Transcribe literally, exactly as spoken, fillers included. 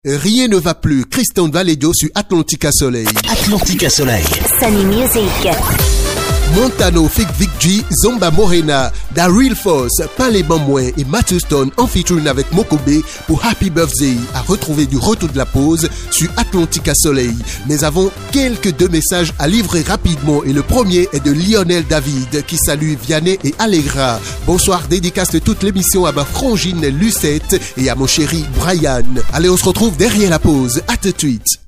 Rien ne va plus. Christian Valedio sur Atlantica Soleil. Atlantica Soleil. Sunny Music. Montano, Fik Vic G, Zomba Morena, Da Real Force, Palais Bamouin et Matthew Stone en featuring avec Mokobe pour Happy Birthday, à retrouver du retour de la pause sur Atlantica Soleil. Mais avant, quelques deux messages à livrer rapidement et le premier est de Lionel David qui salue Vianney et Allegra. Bonsoir, dédicace de toute l'émission à ma frangine Lucette et à mon chéri Brian. Allez, on se retrouve derrière la pause. À tout de suite.